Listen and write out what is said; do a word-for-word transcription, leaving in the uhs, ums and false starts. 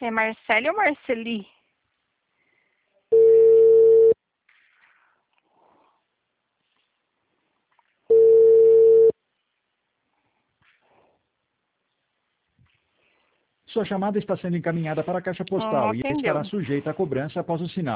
É Marcele ou Marceli? Sua chamada está sendo encaminhada para a caixa Não postal e atendeu. estará sujeita a cobrança após o sinal.